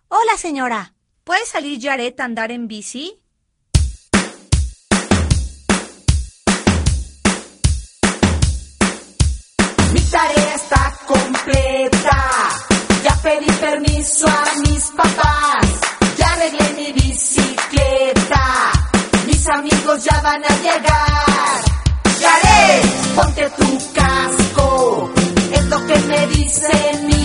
Hola, señora. ¿Puede salir Yaret a andar en bici? Mi tarea está completa. Ya pedí permiso a mis papás. Ya arreglé mi bicicleta. Mis amigos ya van a llegar. Yaret, ponte tu casco. Es lo que me dicen mis